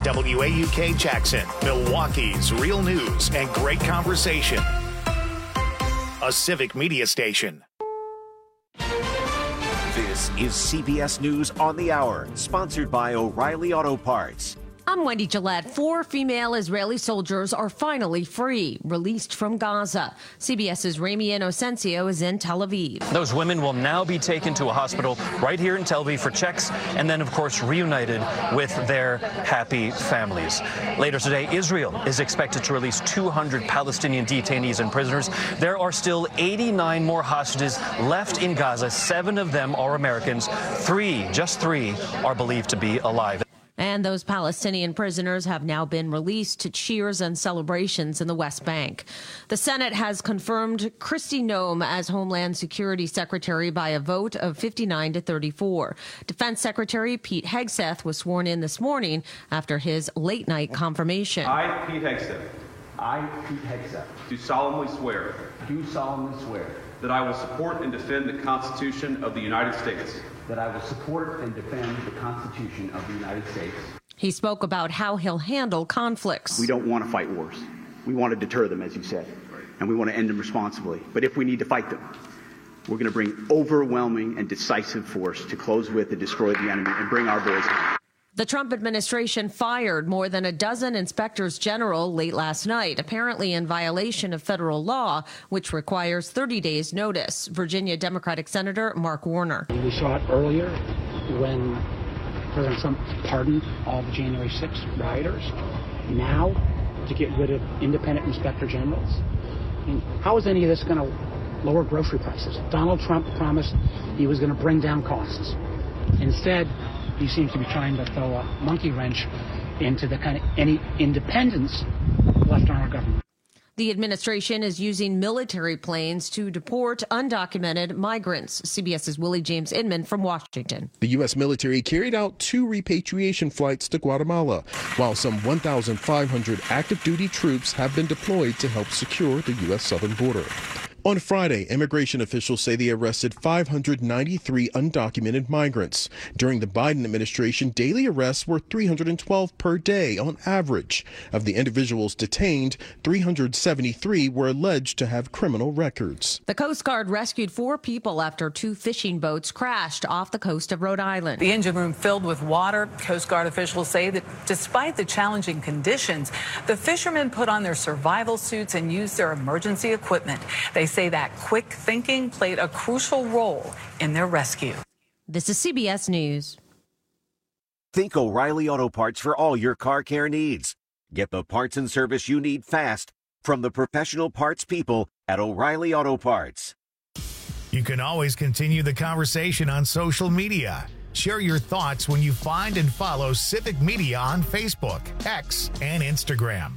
WAUK Jackson, Milwaukee's real news and great conversation. A civic media station. This is CBS News on the Hour, sponsored by O'Reilly Auto Parts. I'm Wendy Gillette. 4 female Israeli soldiers are finally free, released from Gaza. CBS's Rami Inocencio is in Tel Aviv. Those women will now be taken to a hospital right here in Tel Aviv for checks and then, of course, reunited with their happy families. Later today, Israel is expected to release 200 Palestinian detainees and prisoners. There are still 89 more hostages left in Gaza. 7 of them are Americans. Just three, are believed to be alive. And those Palestinian prisoners have now been released to cheers and celebrations in the West Bank. The Senate has confirmed Kristi Noem as Homeland Security Secretary by a vote of 59 to 34. Defense Secretary Pete Hegseth was sworn in this morning after his late-night confirmation. I, Pete Hegseth, do solemnly swear that I will support and defend the Constitution of the United States. He spoke about how he'll handle conflicts. We don't want to fight wars. We want to deter them, as you said, and we want to end them responsibly. But if we need to fight them, we're going to bring overwhelming and decisive force to close with and destroy the enemy and bring our boys home. The Trump administration fired more than a dozen inspectors general late last night, apparently in violation of federal law, which requires 30 days notice. Virginia Democratic Senator Mark Warner. We saw it earlier when President Trump pardoned all the January 6th rioters. Now, to get rid of independent inspector generals. I mean, how is any of this going to lower grocery prices? Donald Trump promised he was going to bring down costs. Instead, he seems to be trying to throw a monkey wrench into the kind of any independence left on our government. The administration is using military planes to deport undocumented migrants. CBS's Willie James Inman from Washington. The U.S. military carried out 2 repatriation flights to Guatemala, while some 1,500 active duty troops have been deployed to help secure the U.S. southern border. On Friday, immigration officials say they arrested 593 undocumented migrants. During the Biden administration, daily arrests were 312 per day on average. Of the individuals detained, 373 were alleged to have criminal records. The Coast Guard rescued 4 people after 2 fishing boats crashed off the coast of Rhode Island. The engine room filled with water. Coast Guard officials say that despite the challenging conditions, the fishermen put on their survival suits and used their emergency equipment. They say that quick thinking played a crucial role in their rescue. This is CBS News. Think O'Reilly Auto Parts for all your car care needs. Get the parts and service you need fast from the professional parts people at O'Reilly Auto Parts. You can always continue the conversation on social media. Share your thoughts when you find and follow Civic Media on Facebook, X, and Instagram.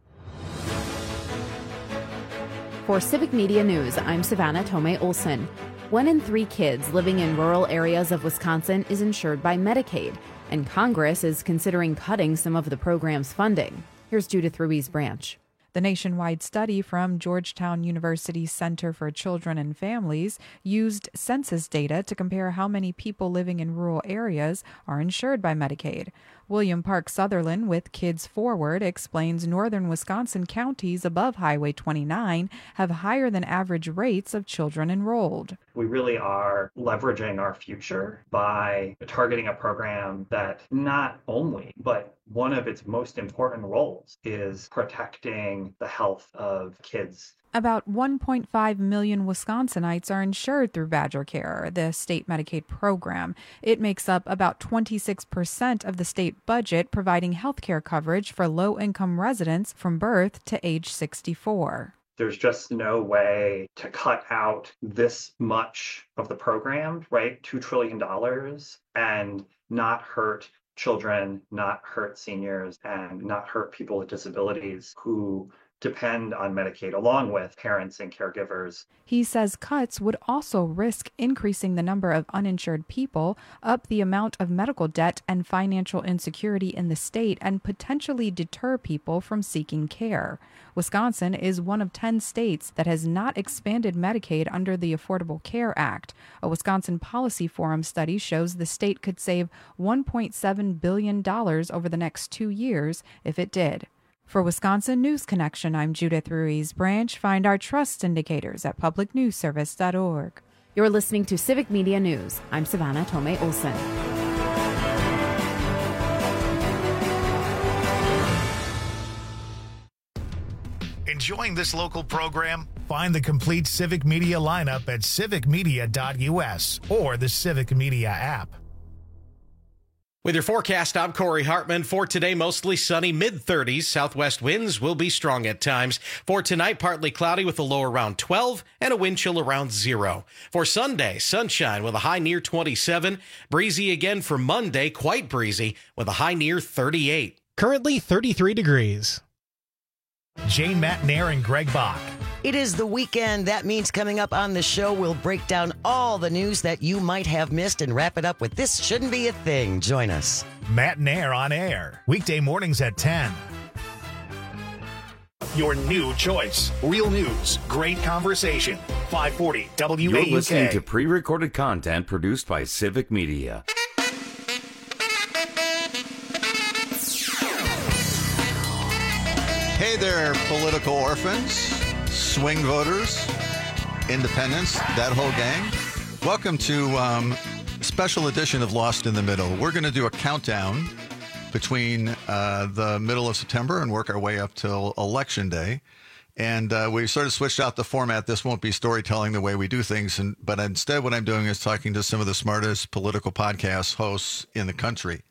For Civic Media News, I'm Savannah Tomei Olson. 1 in 3 kids living in rural areas of Wisconsin is insured by Medicaid, and Congress is considering cutting some of the program's funding. Here's Judith Ruiz-Branch. The nationwide study from Georgetown University's Center for Children and Families used census data to compare how many people living in rural areas are insured by Medicaid. William Park Sutherland with Kids Forward explains northern Wisconsin counties above Highway 29 have higher than average rates of children enrolled. We really are leveraging our future by targeting a program that not only, but one of its most important roles is protecting the health of kids. About 1.5 million Wisconsinites are insured through Badger Care, the state Medicaid program. It makes up about 26% of the state budget, providing health care coverage for low-income residents from birth to age 64. There's just no way to cut out this much of the program, right? $2 trillion, and not hurt children, not hurt seniors, and not hurt people with disabilities who depend on Medicaid, along with parents and caregivers. He says cuts would also risk increasing the number of uninsured people, up the amount of medical debt and financial insecurity in the state, and potentially deter people from seeking care. Wisconsin is one of 10 states that has not expanded Medicaid under the Affordable Care Act. A Wisconsin Policy Forum study shows the state could save $1.7 billion over the next 2 years if it did. For Wisconsin News Connection, I'm Judith Ruiz Branch. Find our trust indicators at publicnewsservice.org. You're listening to Civic Media News. I'm Savannah Tomei Olson. Enjoying this local program? Find the complete Civic Media lineup at civicmedia.us or the Civic Media app. With your forecast, I'm Corey Hartman. For today, mostly sunny, mid-30s. Southwest winds will be strong at times. For tonight, partly cloudy with a low around 12 and a wind chill around 0. For Sunday, sunshine with a high near 27. Breezy again for Monday, quite breezy with a high near 38. Currently 33 degrees. Jane Matnair and Greg Bach. It is the weekend. That means coming up on the show, we'll break down all the news that you might have missed and wrap it up with This Shouldn't Be a Thing. Join us. Matnair on air. Weekday mornings at 10. Your new choice. Real news. Great conversation. 540 WAUK. You're listening to pre-recorded content produced by Civic Media. Hey there, political orphans, swing voters, independents, that whole gang. Welcome to a special edition of Lost in the Middle. We're going to do a countdown between the middle of September and work our way up till Election Day. And we sort of switched out the format. This won't be storytelling the way we do things, but instead what I'm doing is talking to some of the smartest political podcast hosts in the country.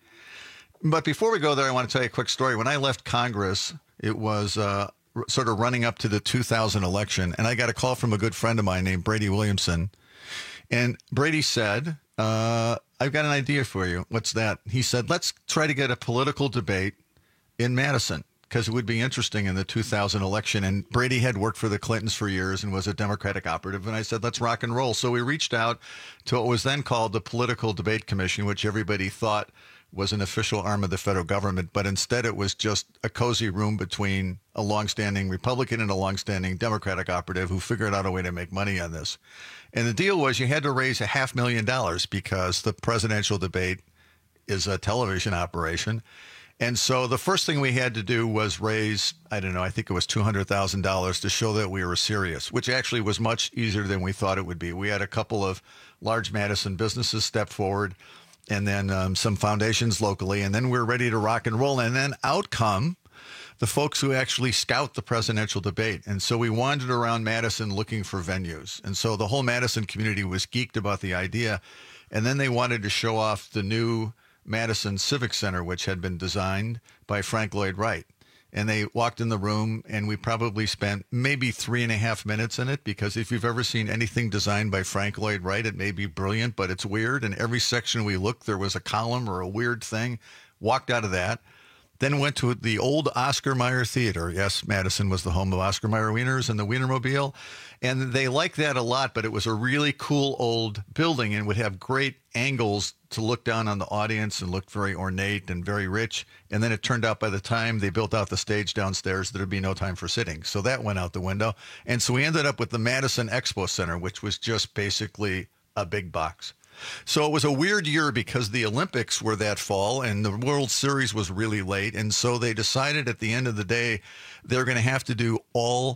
But before we go there, I want to tell you a quick story. When I left Congress, it was sort of running up to the 2000 election, and I got a call from a good friend of mine named Brady Williamson. And Brady said, I've got an idea for you. What's that? He said, let's try to get a political debate in Madison, because it would be interesting in the 2000 election. And Brady had worked for the Clintons for years and was a Democratic operative. And I said, let's rock and roll. So we reached out to what was then called the Political Debate Commission, which everybody thought was an official arm of the federal government, but instead it was just a cozy room between a longstanding Republican and a longstanding Democratic operative who figured out a way to make money on this. And the deal was you had to raise $500,000 because the presidential debate is a television operation. And so the first thing we had to do was raise, I think it was $200,000 to show that we were serious, which actually was much easier than we thought it would be. We had a couple of large Madison businesses step forward, and then some foundations locally, and then we're ready to rock and roll. And then out come the folks who actually scout the presidential debate. And so we wandered around Madison looking for venues. And so the whole Madison community was geeked about the idea. And then they wanted to show off the new Madison Civic Center, which had been designed by Frank Lloyd Wright. And they walked in the room, and we probably spent maybe 3.5 minutes in it, because if you've ever seen anything designed by Frank Lloyd Wright, it may be brilliant, but it's weird. And every section we looked, there was a column or a weird thing. Walked out of that. Then went to the old Oscar Mayer Theater. Yes, Madison was the home of Oscar Mayer Wieners and the Wienermobile. And they liked that a lot, but it was a really cool old building and would have great angles to look down on the audience and looked very ornate and very rich. And then it turned out by the time they built out the stage downstairs, there'd be no time for sitting. So that went out the window. And so we ended up with the Madison Expo Center, which was just basically a big box. So it was a weird year because the Olympics were that fall and the World Series was really late. And so they decided at the end of the day, they're going to have to do all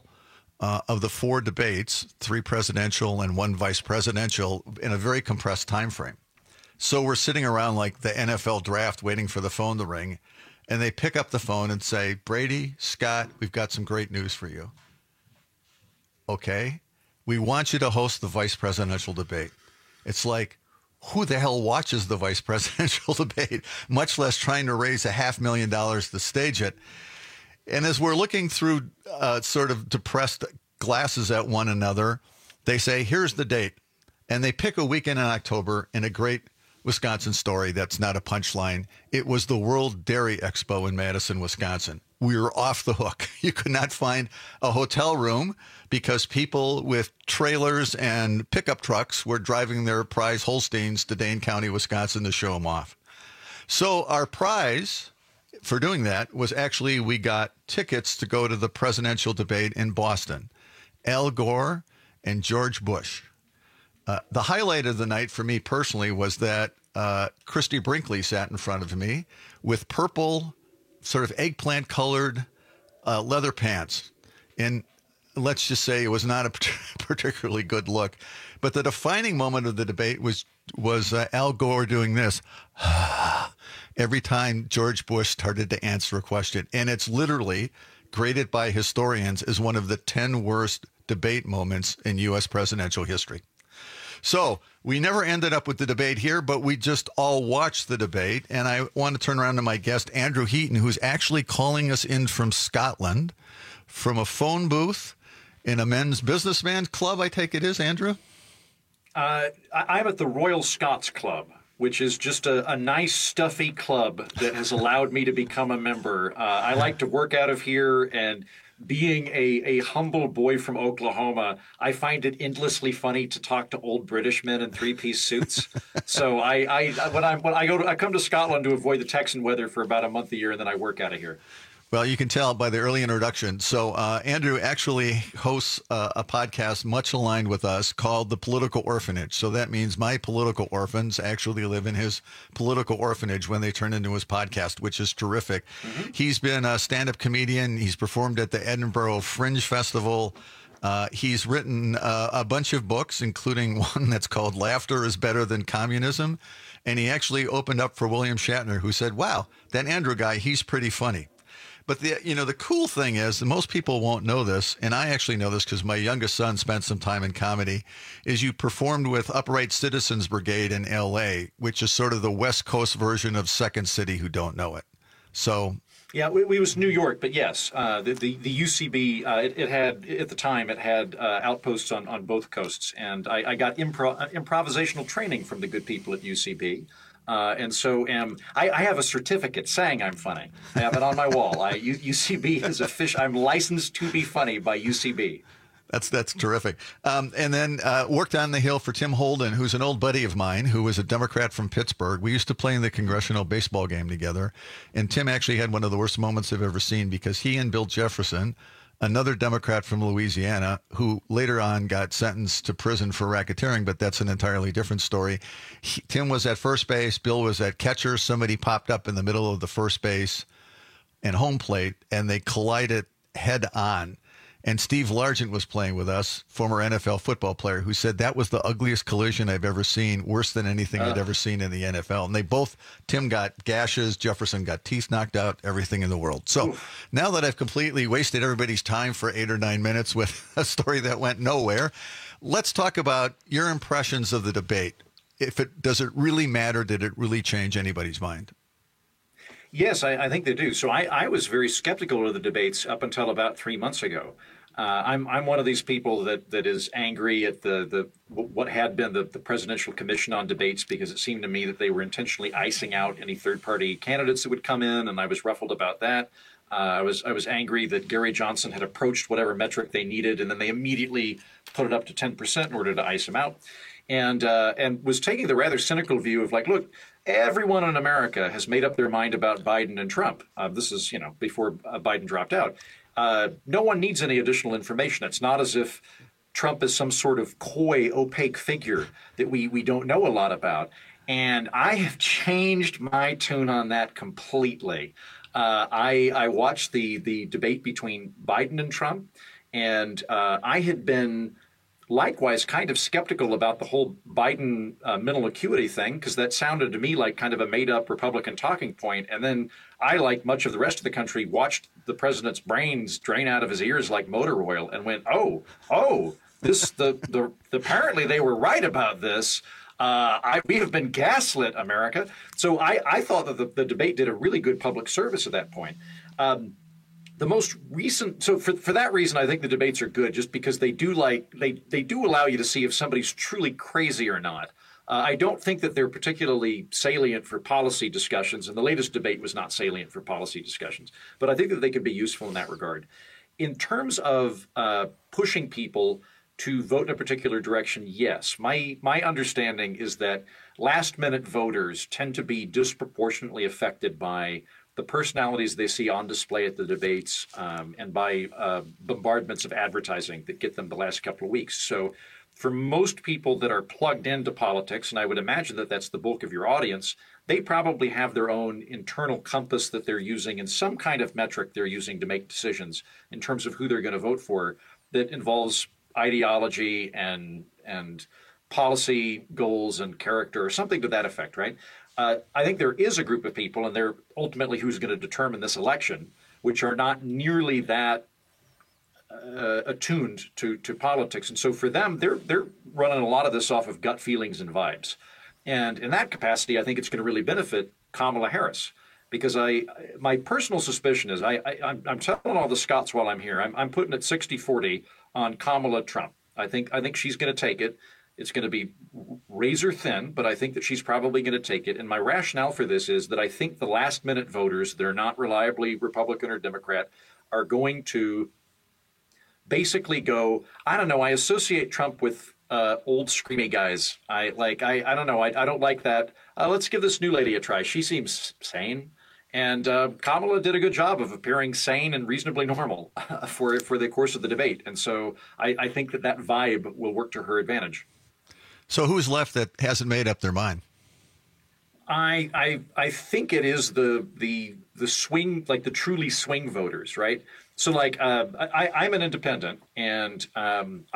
of the 4 debates, 3 presidential and 1 vice presidential, in a very compressed time frame. So we're sitting around like the NFL draft waiting for the phone to ring. And they pick up the phone and say, Brady, Scott, we've got some great news for you. Okay. We want you to host the vice presidential debate. It's like, who the hell watches the vice presidential debate, much less trying to raise $500,000 to stage it? And as we're looking through sort of depressed glasses at one another, they say, here's the date. And they pick a weekend in October in a great Wisconsin story that's not a punchline. It was the World Dairy Expo in Madison, Wisconsin. We were off the hook. You could not find a hotel room because people with trailers and pickup trucks were driving their prize Holsteins to Dane County, Wisconsin to show them off. So our prize for doing that was actually we got tickets to go to the presidential debate in Boston. Al Gore and George Bush. The highlight of the night for me personally was that Christy Brinkley sat in front of me with purple, sort of eggplant-colored leather pants. And let's just say it was not a particularly good look. But the defining moment of the debate was Al Gore doing this every time George Bush started to answer a question. And it's literally graded by historians as one of the 10 worst debate moments in U.S. presidential history. So we never ended up with the debate here, but we just all watched the debate. And I want to turn around to my guest, Andrew Heaton, who's actually calling us in from Scotland, from a phone booth in a men's businessman club, I take it is, Andrew? I'm at the Royal Scots Club, which is just a nice, stuffy club that has allowed me to become a member. I like to work out of here, and being a humble boy from Oklahoma, I find it endlessly funny to talk to old British men in three-piece suits. So when I come to Scotland to avoid the Texan weather for about a month a year, and then I work out of here. Well, you can tell by the early introduction. So Andrew actually hosts a podcast much aligned with us called The Political Orphanage. So that means my political orphans actually live in his political orphanage when they turn into his podcast, which is terrific. Mm-hmm. He's been a stand-up comedian. He's performed at the Edinburgh Fringe Festival. He's written a bunch of books, including one that's called Laughter is Better Than Communism. And he actually opened up for William Shatner, who said, wow, that Andrew guy, he's pretty funny. But the cool thing is, and most people won't know this, and I actually know this because my youngest son spent some time in comedy, is you performed with Upright Citizens Brigade in L.A., which is sort of the West Coast version of Second City who don't know it. So... Yeah, we was New York, but yes, the UCB, it had, at the time, it had outposts on both coasts. And I got improvisational training from the good people at UCB. And so I have a certificate saying I'm funny. I have it on my wall. UCB is I'm licensed to be funny by UCB. That's terrific. And then worked on the Hill for Tim Holden, who's an old buddy of mine, who was a Democrat from Pittsburgh. We used to play in the congressional baseball game together. And Tim actually had one of the worst moments I've ever seen because he and Bill Jefferson, another Democrat from Louisiana, who later on got sentenced to prison for racketeering, but that's an entirely different story. Tim was at first base. Bill was at catcher. Somebody popped up in the middle of the first base and home plate, and they collided head on. And Steve Largent was playing with us, former NFL football player, who said that was the ugliest collision I've ever seen, worse than anything I'd ever seen in the NFL. And Tim got gashes, Jefferson got teeth knocked out, everything in the world. So now that I've completely wasted everybody's time for 8 or 9 minutes with a story that went nowhere, let's talk about your impressions of the debate. Does it really matter? Did it really change anybody's mind? Yes, I think they do. So I was very skeptical of the debates up until about 3 months ago. I'm one of these people that is angry at what had been the Presidential Commission on Debates, because it seemed to me that they were intentionally icing out any third-party candidates that would come in, and I was ruffled about that. I was angry that Gary Johnson had approached whatever metric they needed, and then they immediately put it up to 10% in order to ice him out, and was taking the rather cynical view of like, look, everyone in America has made up their mind about Biden and Trump. This is before Biden dropped out. No one needs any additional information. It's not as if Trump is some sort of coy, opaque figure that we don't know a lot about. And I have changed my tune on that completely. I watched the debate between Biden and Trump, and I had been likewise kind of skeptical about the whole Biden mental acuity thing, because that sounded to me like kind of a made-up Republican talking point. And then I, like much of the rest of the country, watched the president's brains drain out of his ears like motor oil and went, apparently they were right about this. We have been gaslit, America. So I thought that the debate did a really good public service at that point. The most recent, so for that reason, I think the debates are good, just because they do allow you to see if somebody's truly crazy or not. I don't think that they're particularly salient for policy discussions, and the latest debate was not salient for policy discussions. But I think that they can be useful in that regard. In terms of pushing people to vote in a particular direction, yes. My understanding is that last-minute voters tend to be disproportionately affected by the personalities they see on display at the debates and by bombardments of advertising that get them the last couple of weeks. So for most people that are plugged into politics, and I would imagine that that's the bulk of your audience, they probably have their own internal compass that they're using and some kind of metric they're using to make decisions in terms of who they're going to vote for that involves ideology and policy goals and character or something to that effect, right? I think there is a group of people, and they're ultimately who's going to determine this election, which are not nearly that attuned to politics. And so for them, they're running a lot of this off of gut feelings and vibes. And in that capacity, I think it's going to really benefit Kamala Harris. Because my personal suspicion is I'm telling all the Scots while I'm here, I'm putting it 60-40 on Kamala Trump. I think she's going to take it. It's going to be razor thin, but I think that she's probably going to take it. And my rationale for this is that I think the last-minute voters that are not reliably Republican or Democrat are going to basically go, I don't know, I associate Trump with old screamy guys. I don't know, I don't like that. Let's give this new lady a try. She seems sane. And Kamala did a good job of appearing sane and reasonably normal for the course of the debate. And so I think that vibe will work to her advantage. So who's left that hasn't made up their mind? I think it is the swing, like the truly swing voters, right? So like I'm an independent, and I'm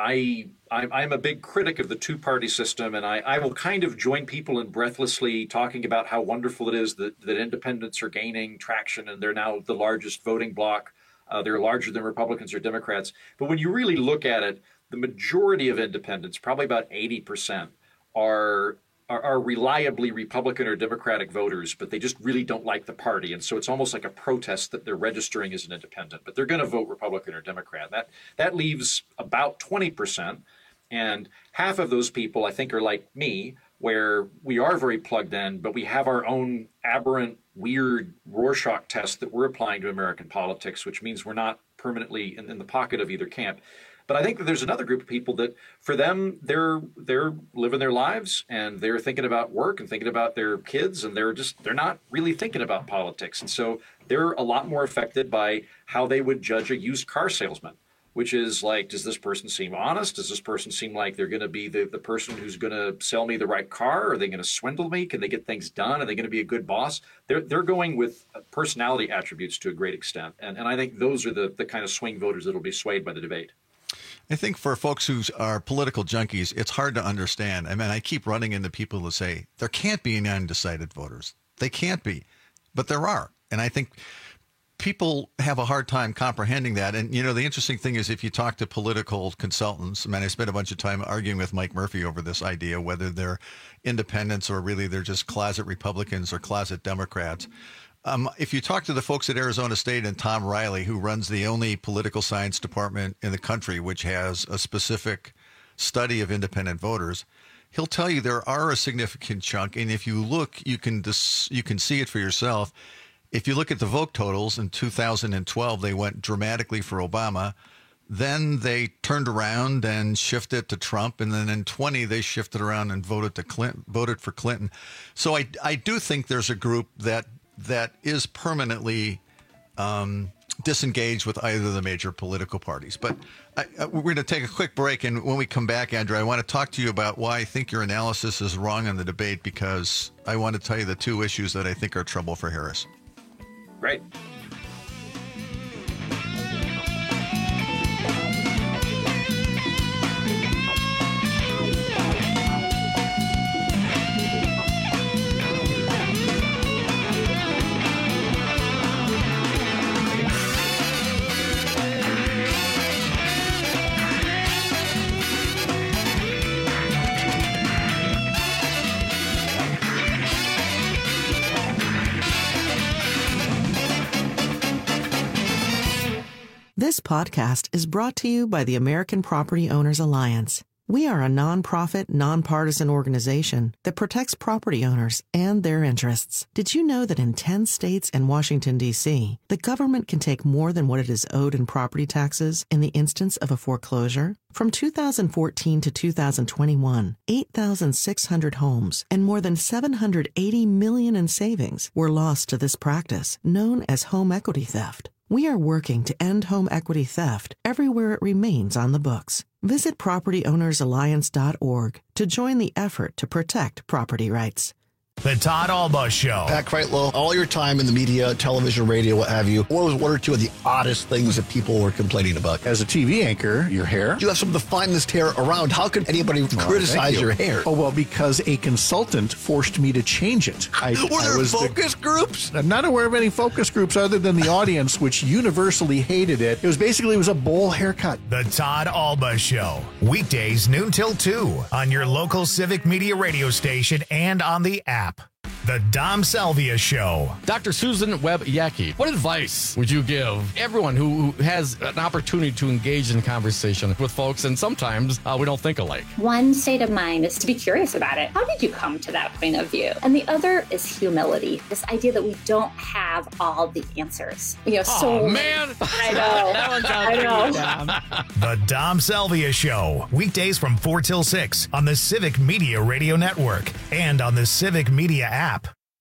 a big critic of the two-party system, and I will kind of join people in breathlessly talking about how wonderful it is that independents are gaining traction, and they're now the largest voting bloc. They're larger than Republicans or Democrats. But when you really look at it, the majority of independents, probably about 80%, are reliably Republican or Democratic voters, but they just really don't like the party. And so it's almost like a protest that they're registering as an independent, but they're going to vote Republican or Democrat. That leaves about 20%. And half of those people, I think, are like me, where we are very plugged in, but we have our own aberrant, weird Rorschach test that we're applying to American politics, which means we're not permanently in the pocket of either camp. But I think that there's another group of people that, for them, they're living their lives, and they're thinking about work and thinking about their kids, and they're not really thinking about politics. And so they're a lot more affected by how they would judge a used car salesman, which is like, does this person seem honest? Does this person seem like they're going to be the person who's going to sell me the right car? Are they going to swindle me? Can they get things done? Are they going to be a good boss? They're going with personality attributes to a great extent. And I think those are the kind of swing voters that will be swayed by the debate. I think for folks who are political junkies, it's hard to understand. I mean, I keep running into people who say, there can't be any undecided voters. They can't be. But there are. And I think people have a hard time comprehending that. And, you know, the interesting thing is if you talk to political consultants, I mean, I spent a bunch of time arguing with Mike Murphy over this idea, whether they're independents or really they're just closet Republicans or closet Democrats. If you talk to the folks at Arizona State and Tom Riley, who runs the only political science department in the country, which has a specific study of independent voters, he'll tell you there are a significant chunk. And if you look, you can see it for yourself. If you look at the vote totals in 2012, they went dramatically for Obama. Then they turned around and shifted to Trump. And then in 20, they shifted around and voted for Clinton. So I do think there's a group that is permanently disengaged with either of the major political parties. But we're going to take a quick break, and when we come back, Andrew, I want to talk to you about why I think your analysis is wrong on the debate, because I want to tell you the two issues that I think are trouble for Harris. Right. This podcast is brought to you by the American Property Owners Alliance. We are a nonprofit, nonpartisan organization that protects property owners and their interests. Did you know that in 10 states and Washington, D.C., the government can take more than what it is owed in property taxes in the instance of a foreclosure? From 2014 to 2021, 8,600 homes and more than $780 million in savings were lost to this practice, known as home equity theft. We are working to end home equity theft everywhere it remains on the books. Visit PropertyOwnersAlliance.org to join the effort to protect property rights. The Todd Alba Show. Pat Kreitlow, all your time in the media, television, radio, what have you, what was one or two of the oddest things that people were complaining about? As a TV anchor, your hair. You have some of the finest hair around. How could anybody criticize your hair? Oh, well, because a consultant forced me to change it. Were there focus groups? I'm not aware of any focus groups other than the audience, which universally hated it. It was a bowl haircut. The Todd Alba Show. Weekdays noon till 2 on your local Civic Media radio station and on the app. The Dom Salvia Show. Dr. Susan Webb-Yackey, what advice would you give everyone who has an opportunity to engage in conversation with folks, and sometimes we don't think alike? One state of mind is to be curious about it. How did you come to that point of view? And the other is humility, this idea that we don't have all the answers. Man. I know. That one's out. I know. The Dom Salvia Show. Weekdays from 4 till 6 on the Civic Media Radio Network and on the Civic Media app.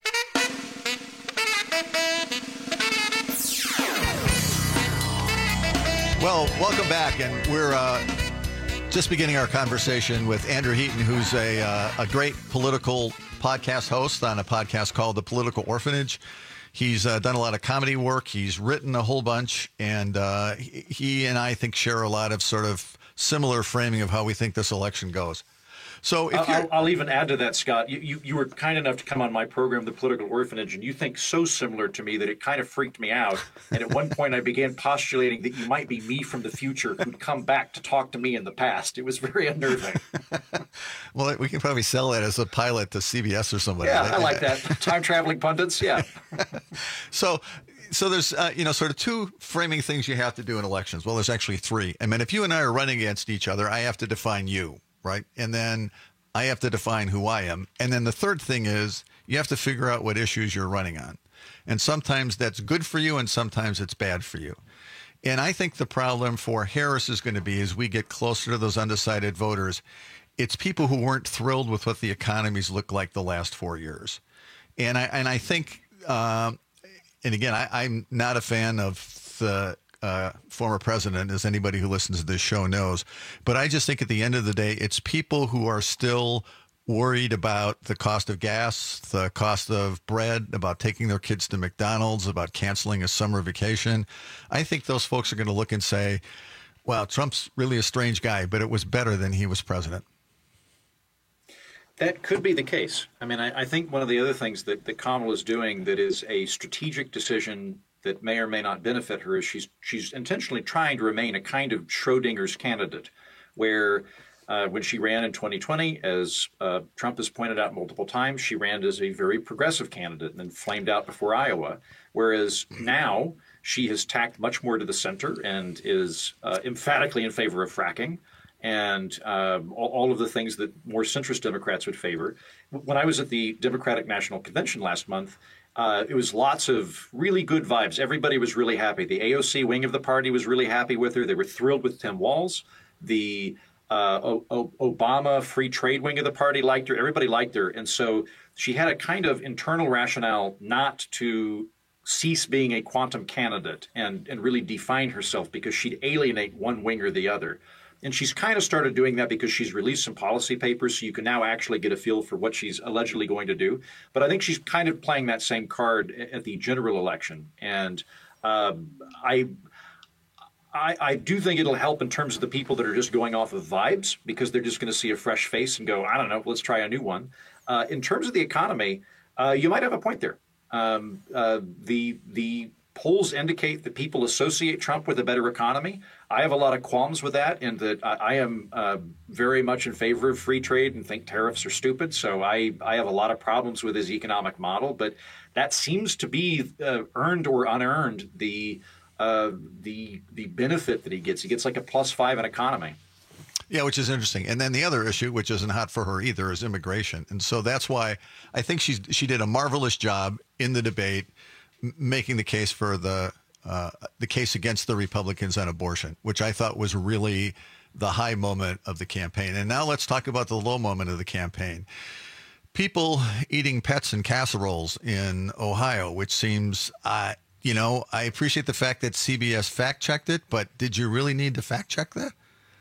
Well, welcome back, and we're just beginning our conversation with Andrew Heaton, who's a great political podcast host on a podcast called The Political Orphanage. He's done a lot of comedy work. He's written a whole bunch, and he and I think share a lot of sort of similar framing of how we think this election goes. So if I'll even add to that, Scott. You were kind enough to come on my program, The Political Orphanage, and you think so similar to me that it kind of freaked me out. And at one point I began postulating that you might be me from the future who'd come back to talk to me in the past. It was very unnerving. Well, we can probably sell it as a pilot to CBS or somebody. Yeah, I like that. Time-traveling pundits, yeah. So there's, sort of two framing things you have to do in elections. Well, there's actually three. I mean, if you and I are running against each other, I have to define you. Right. And then I have to define who I am. And then the third thing is you have to figure out what issues you're running on. And sometimes that's good for you and sometimes it's bad for you. And I think the problem for Harris is going to be as we get closer to those undecided voters, it's people who weren't thrilled with what the economies looked like the last 4 years. And I think, and again, I'm not a fan of the former president, as anybody who listens to this show knows. But I just think at the end of the day, it's people who are still worried about the cost of gas, the cost of bread, about taking their kids to McDonald's, about canceling a summer vacation. I think those folks are going to look and say, wow, Trump's really a strange guy, but it was better than he was president. That could be the case. I mean, I think one of the other things that Kamala is doing that is a strategic decision that may or may not benefit her is she's intentionally trying to remain a kind of Schrodinger's candidate, where when she ran in 2020, as Trump has pointed out multiple times, she ran as a very progressive candidate and then flamed out before Iowa, whereas now she has tacked much more to the center and is emphatically in favor of fracking and all of the things that more centrist Democrats would favor. When I was at the Democratic National Convention last month, it was lots of really good vibes. Everybody was really happy. The AOC wing of the party was really happy with her. They were thrilled with Tim Walz. The Obama free trade wing of the party liked her. Everybody liked her. And so she had a kind of internal rationale not to cease being a quantum candidate and really define herself because she'd alienate one wing or the other. And she's kind of started doing that because she's released some policy papers, so you can now actually get a feel for what she's allegedly going to do. But I think she's kind of playing that same card at the general election. And I do think it'll help in terms of the people that are just going off of vibes because they're just going to see a fresh face and go, I don't know, let's try a new one. In terms of the economy, you might have a point there. The polls indicate that people associate Trump with a better economy. I have a lot of qualms with that, and that I am very much in favor of free trade and think tariffs are stupid. So I have a lot of problems with his economic model, but that seems to be earned or unearned the benefit that he gets. He gets like a +5 in economy. Yeah, which is interesting. And then the other issue, which isn't hot for her either, is immigration. And so that's why I think she did a marvelous job in the debate making the case for the case against the Republicans on abortion, which I thought was really the high moment of the campaign. And now let's talk about the low moment of the campaign. People eating pets in casseroles in Ohio, which seems, I appreciate the fact that CBS fact-checked it, but did you really need to fact-check that?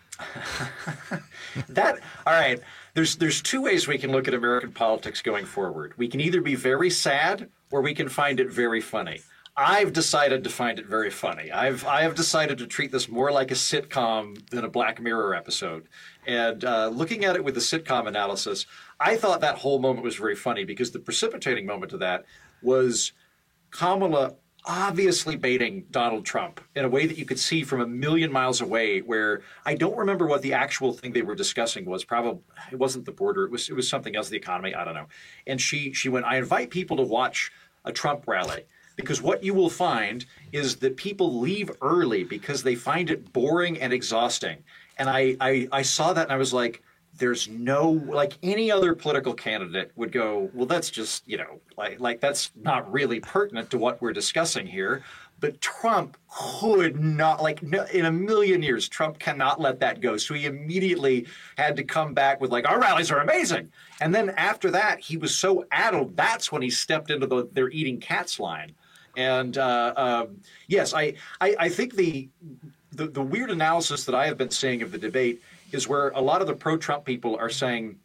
All right. There's two ways we can look at American politics going forward. We can either be very sad or we can find it very funny. I've decided to find it very funny. I have decided to treat this more like a sitcom than a Black Mirror episode. And looking at it with the sitcom analysis, I thought that whole moment was very funny because the precipitating moment of that was Kamala obviously baiting Donald Trump in a way that you could see from a million miles away, where I don't remember what the actual thing they were discussing was. Probably it wasn't the border. It was something else, the economy. I don't know. And she went, I invite people to watch a Trump rally, because what you will find is that people leave early because they find it boring and exhausting. And I saw that and I was like, there's no, like any other political candidate would go, well, that's just, like that's not really pertinent to what we're discussing here. But Trump could not, in a million years, Trump cannot let that go. So he immediately had to come back with our rallies are amazing. And then after that, he was so addled, that's when he stepped into they're eating cats line. And yes, I think the weird analysis that I have been seeing of the debate is where a lot of the pro-Trump people are saying,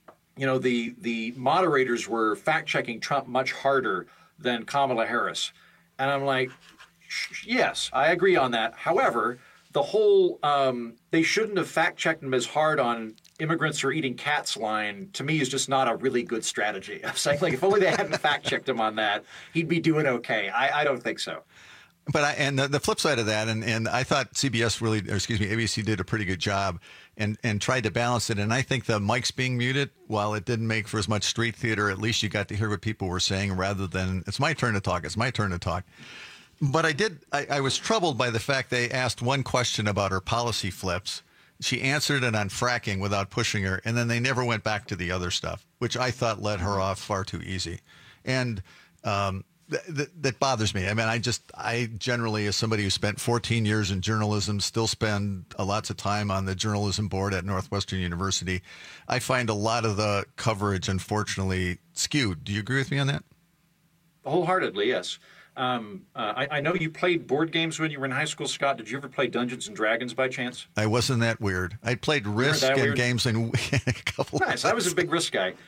the moderators were fact-checking Trump much harder than Kamala Harris. And I'm like, yes, I agree on that. However, the whole they shouldn't have fact-checked him as hard on immigrants are eating cats line, to me, is just not a really good strategy. I'm saying, if only they hadn't fact-checked him on that, he'd be doing okay. I don't think so. But the flip side of that, and I thought ABC did a pretty good job and tried to balance it. And I think the mics being muted, while it didn't make for as much street theater, at least you got to hear what people were saying rather than, it's my turn to talk, it's my turn to talk. But I was troubled by the fact they asked one question about her policy flips. She answered it on fracking without pushing her, and then they never went back to the other stuff, which I thought let her off far too easy. And that bothers me. I mean, I generally, as somebody who spent 14 years in journalism, still spend lots of time on the journalism board at Northwestern University. I find a lot of the coverage, unfortunately, skewed. Do you agree with me on that? Wholeheartedly, yes. I know you played board games when you were in high school, Scott. Did you ever play Dungeons and Dragons by chance? I wasn't that weird. I played Risk and games in a couple of Nice. I was a big Risk guy.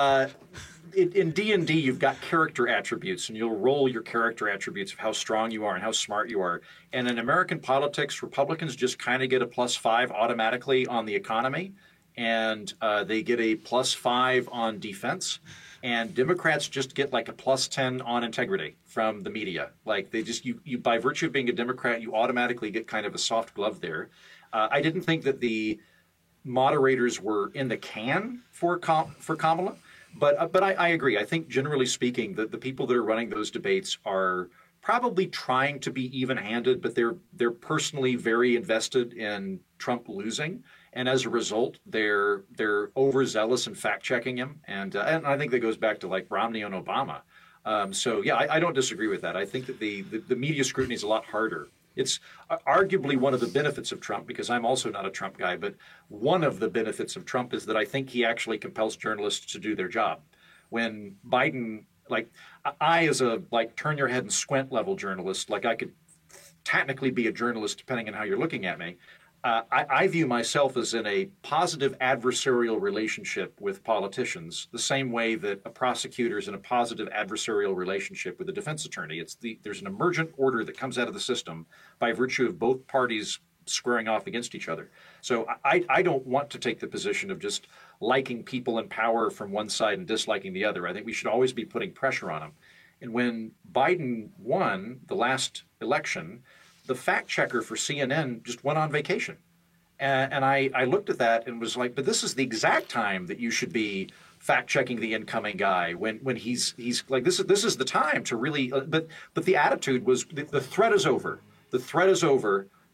In D&D, you've got character attributes, and you'll roll your character attributes of how strong you are and how smart you are. And in American politics, Republicans just kind of get a +5 automatically on the economy, and they get a +5 on defense. And Democrats just get a +10 on integrity from the media. They just you by virtue of being a Democrat, you automatically get kind of a soft glove there. I didn't think that the moderators were in the can for Kamala, but I agree. I think generally speaking, that the people that are running those debates are probably trying to be even-handed, but they're personally very invested in Trump losing. And as a result, they're overzealous in fact-checking him, and I think that goes back to Romney and Obama. So yeah, I don't disagree with that. I think that the media scrutiny is a lot harder. It's arguably one of the benefits of Trump, because I'm also not a Trump guy, but one of the benefits of Trump is that I think he actually compels journalists to do their job. When Biden, I as a turn your head and squint level journalist, I could technically be a journalist depending on how you're looking at me. I view myself as in a positive adversarial relationship with politicians, the same way that a prosecutor is in a positive adversarial relationship with a defense attorney. There's an emergent order that comes out of the system by virtue of both parties squaring off against each other. So I don't want to take the position of just liking people in power from one side and disliking the other. I think we should always be putting pressure on them. And when Biden won the last election, the fact checker for CNN just went on vacation. And I looked at that and was like, but this is the exact time that you should be fact checking the incoming guy when he's like, this is the time to really, but the attitude was the threat is over. The threat is over.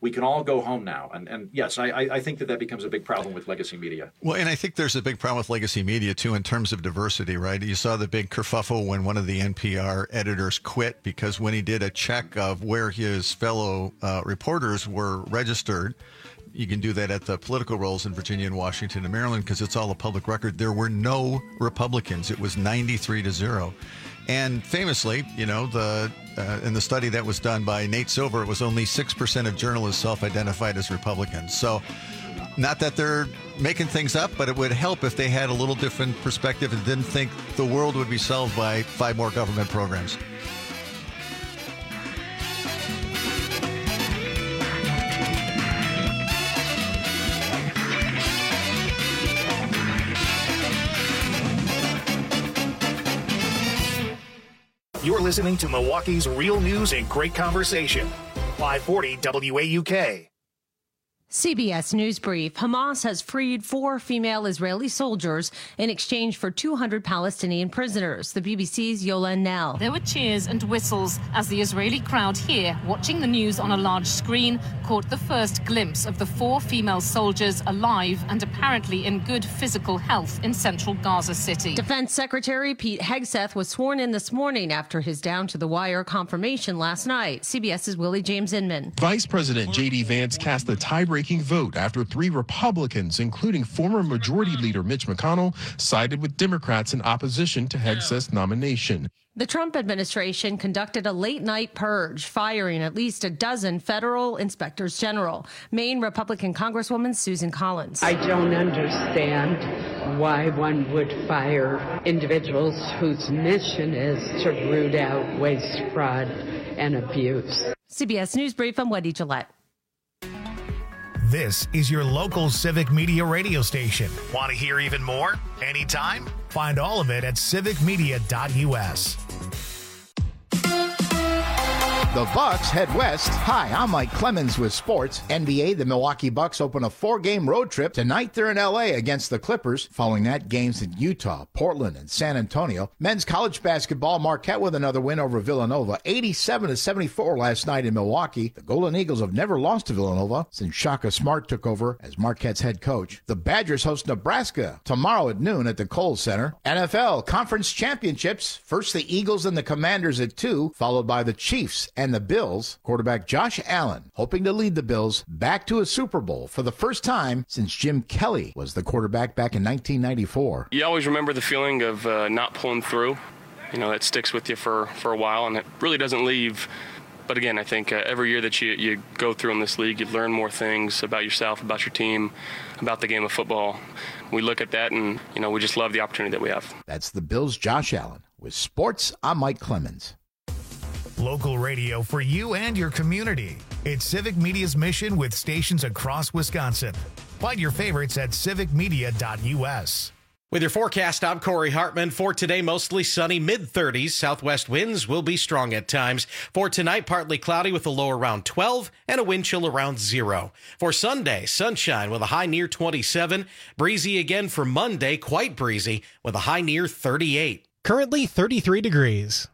We can all go home now. And yes, I think that becomes a big problem with legacy media. Well, and I think there's a big problem with legacy media, too, in terms of diversity, right? You saw the big kerfuffle when one of the NPR editors quit because when he did a check of where his fellow reporters were registered, you can do that at the political rolls in Virginia and Washington and Maryland because it's all a public record. There were no Republicans. It was 93-0. And famously, you know, in the study that was done by Nate Silver, it was only 6% of journalists self-identified as Republicans. So not that they're making things up, but it would help if they had a little different perspective and didn't think the world would be solved by 5 more government programs. You're listening to Milwaukee's Real News and Great Conversation. 540 WAUK. CBS News Brief. Hamas has freed 4 female Israeli soldiers in exchange for 200 Palestinian prisoners. The BBC's Yolan Nell. There were cheers and whistles as the Israeli crowd here, watching the news on a large screen, caught the first glimpse of the 4 female soldiers alive and apparently in good physical health in central Gaza City. Defense Secretary Pete Hegseth was sworn in this morning after his down-to-the-wire confirmation last night. CBS's Willie James Inman. Vice President J.D. Vance cast the tie-breaking vote after 3 Republicans, including former Majority Leader Mitch McConnell, sided with Democrats in opposition to Hegseth's nomination. The Trump administration conducted a late-night purge, firing at least a dozen federal inspectors general. Maine Republican Congresswoman Susan Collins. I don't understand why one would fire individuals whose mission is to root out waste, fraud, and abuse. CBS News Brief, I'm Wendy Gillette. This is your local Civic Media radio station. Want to hear even more? Anytime? Find all of it at civicmedia.us. The Bucks head west. Hi, I'm Mike Clemens with sports. NBA, the Milwaukee Bucks open a 4-game road trip. Tonight they're in L.A. against the Clippers. Following that, games in Utah, Portland, and San Antonio. Men's college basketball, Marquette with another win over Villanova. 87-74 last night in Milwaukee. The Golden Eagles have never lost to Villanova since Shaka Smart took over as Marquette's head coach. The Badgers host Nebraska tomorrow at noon at the Kohl Center. NFL Conference Championships. First the Eagles and the Commanders at 2, followed by the Chiefs and the Bills. Quarterback Josh Allen hoping to lead the Bills back to a Super Bowl for the first time since Jim Kelly was the quarterback back in 1994. You always remember the feeling of not pulling through. You know, that sticks with you for a while, and it really doesn't leave. But again, I think every year that you go through in this league, you learn more things about yourself, about your team, about the game of football. We look at that and, you know, we just love the opportunity that we have. That's the Bills' Josh Allen. With sports, I'm Mike Clemens. Local radio for you and your community. It's Civic Media's mission with stations across Wisconsin. Find your favorites at civicmedia.us. With your forecast, I'm Corey Hartman. For today, mostly sunny, mid-30s. Southwest winds will be strong at times. For tonight, partly cloudy with a low around 12 and a wind chill around 0. For Sunday, sunshine with a high near 27. Breezy again for Monday, quite breezy with a high near 38. Currently 33 degrees.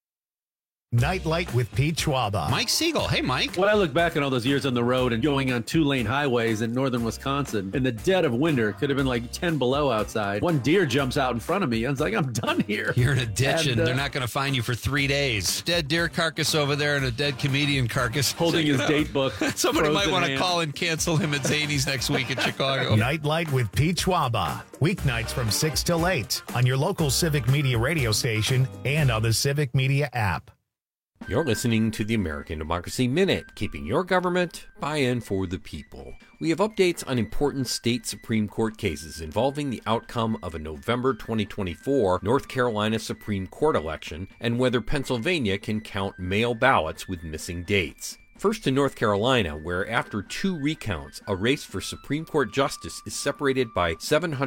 Nightlight with Pete Schwaba. Mike Siegel. Hey, Mike. When I look back on all those years on the road and going on 2-lane highways in northern Wisconsin, in the dead of winter, could have been like 10 below outside. One deer jumps out in front of me. I was like, I'm done here. You're in a ditch and they're not going to find you for 3 days. Dead deer carcass over there and a dead comedian carcass. Holding his date book. Somebody might want to call and cancel him at Zany's next week in Chicago. Nightlight with Pete Schwaba. Weeknights from 6 till 8 on your local Civic Media radio station and on the Civic Media app. You're listening to the American Democracy Minute, keeping your government buy-in for the people. We have updates on important state Supreme Court cases involving the outcome of a November 2024 North Carolina Supreme Court election and whether Pennsylvania can count mail ballots with missing dates. First to North Carolina, where after 2 recounts, a race for Supreme Court justice is separated by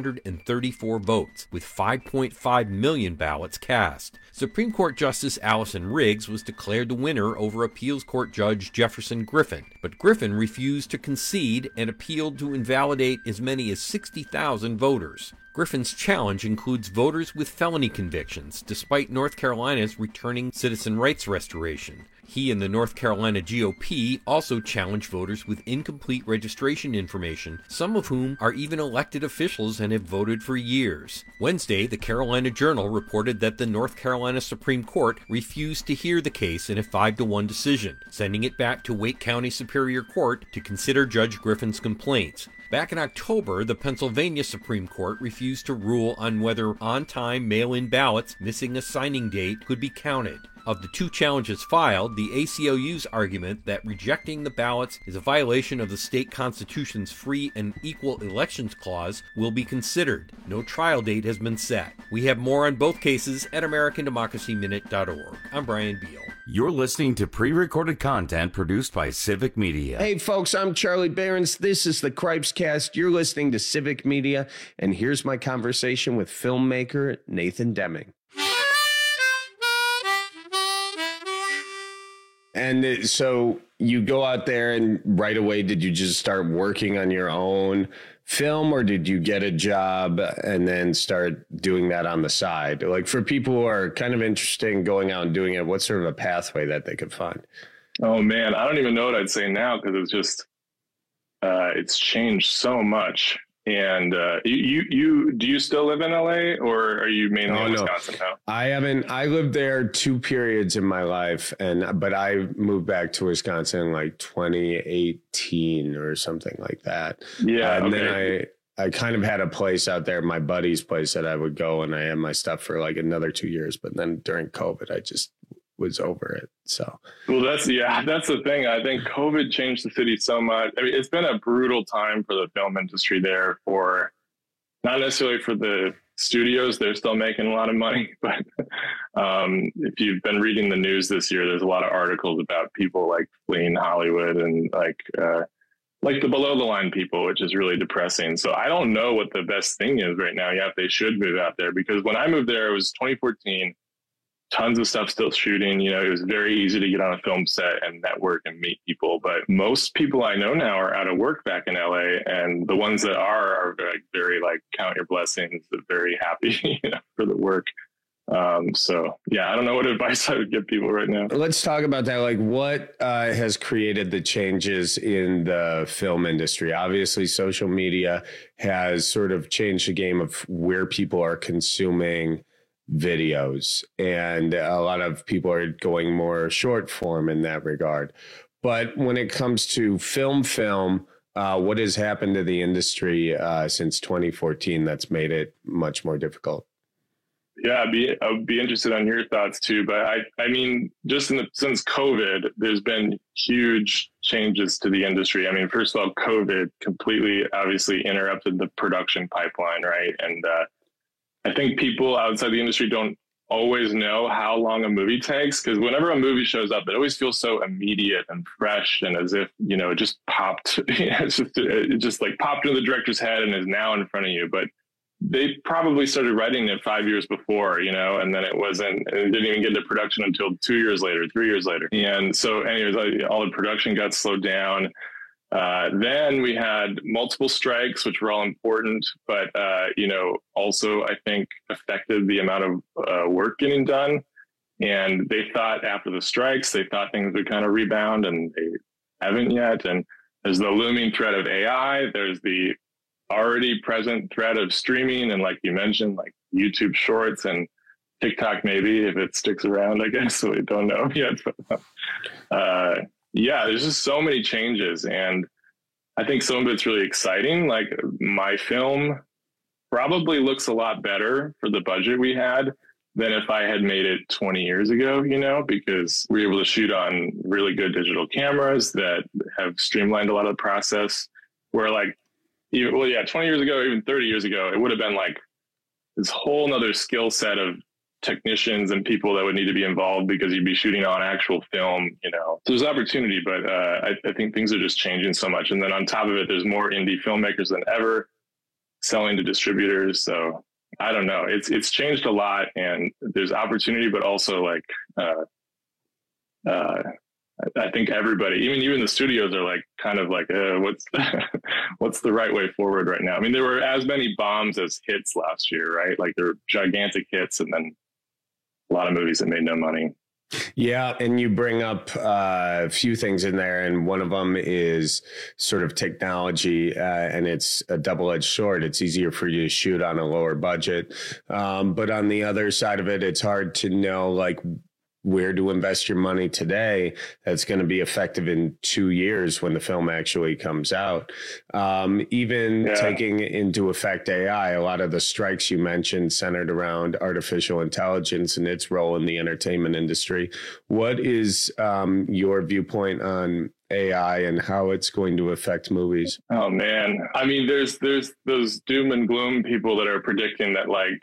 734 votes, with 5.5 million ballots cast. Supreme Court Justice Allison Riggs was declared the winner over Appeals Court Judge Jefferson Griffin, but Griffin refused to concede and appealed to invalidate as many as 60,000 voters. Griffin's challenge includes voters with felony convictions, despite North Carolina's returning citizen rights restoration. He and the North Carolina GOP also challenged voters with incomplete registration information, some of whom are even elected officials and have voted for years. Wednesday, the Carolina Journal reported that the North Carolina Supreme Court refused to hear the case in a 5-1 decision, sending it back to Wake County Superior Court to consider Judge Griffin's complaints. Back in October, the Pennsylvania Supreme Court refused to rule on whether on-time mail-in ballots missing a signing date could be counted. Of the 2 challenges filed, the ACLU's argument that rejecting the ballots is a violation of the state constitution's free and equal elections clause will be considered. No trial date has been set. We have more on both cases at AmericanDemocracyMinute.org. I'm Brian Beal. You're listening to pre-recorded content produced by Civic Media. Hey, folks, I'm Charlie Behrens. This is the Cripescast. You're listening to Civic Media, and here's my conversation with filmmaker Nathan Deming. And so you go out there and right away, did you just start working on your own film, or did you get a job and then start doing that on the side? Like, for people who are kind of interested in going out and doing it, what's sort of a pathway that they could find? Oh man, I don't even know what I'd say now, because it's just, it's changed so much. And do you still live in LA, or are you mainly in Wisconsin now? I haven't. I lived there 2 periods in my life, but I moved back to Wisconsin in like 2018 or something like that. Yeah, and okay. Then I kind of had a place out there, my buddy's place, that I would go, and I had my stuff for like another 2 years. But then during COVID, I just was over it. So, well, that's the thing. I think COVID changed the city so much. I mean, it's been a brutal time for the film industry there, for not necessarily for the studios. They're still making a lot of money, but if you've been reading the news this year, there's a lot of articles about people like fleeing Hollywood and like the below the line people, which is really depressing. So I don't know what the best thing is right now. Yeah, if they should move out there, because when I moved there, it was 2014. Tons of stuff still shooting. You know, it was very easy to get on a film set and network and meet people. But most people I know now are out of work back in LA, and the ones that are very like count your blessings, very happy, you know, for the work. So yeah, I don't know what advice I would give people right now. Let's talk about that. Like, what has created the changes in the film industry? Obviously, social media has sort of changed the game of where people are consuming videos, and a lot of people are going more short form in that regard. But when it comes to film, what has happened to the industry since 2014 that's made it much more difficult? Yeah, I'd be interested on your thoughts too. But I mean, just since COVID, there's been huge changes to the industry. I mean, first of all, COVID completely obviously interrupted the production pipeline, right? And I think people outside the industry don't always know how long a movie takes, because whenever a movie shows up, it always feels so immediate and fresh, and as if, you know, it just popped. It just like popped into the director's head and is now in front of you. But they probably started writing it 5 years before, you know, and then it didn't even get into production until 2 years later, 3 years later. And so anyways, all the production got slowed down. Then we had multiple strikes, which were all important, but, you know, also I think affected the amount of work getting done. And they thought after the strikes, they thought things would kind of rebound, and they haven't yet. And there's the looming threat of AI. There's the already present threat of streaming. And like you mentioned, like YouTube Shorts and TikTok, maybe if it sticks around, I guess. So we don't know yet. Yeah, there's just so many changes, and I think some of it's really exciting. Like, my film probably looks a lot better for the budget we had than if I had made it 20 years ago, you know, because we were able to shoot on really good digital cameras that have streamlined a lot of the process, where 20 years ago, even 30 years ago, it would have been like this whole nother skill set of technicians and people that would need to be involved, because you'd be shooting on actual film, you know. So there's opportunity, but I think things are just changing so much. And then on top of it, there's more indie filmmakers than ever selling to distributors. So I don't know. It's changed a lot, and there's opportunity, but also I think everybody, even the studios, are like kind of like, what's the right way forward right now? I mean, there were as many bombs as hits last year, right? Like, there were gigantic hits, and then a lot of movies that made no money. Yeah, and you bring up a few things in there, and one of them is sort of technology, and it's a double-edged sword. It's easier for you to shoot on a lower budget, but on the other side of it, it's hard to know like where to invest your money today that's going to be effective in 2 years when the film actually comes out. Taking into effect AI, a lot of the strikes you mentioned centered around artificial intelligence and its role in the entertainment industry. What is your viewpoint on AI and how it's going to affect movies? Oh man, I mean, there's those doom and gloom people that are predicting that, like,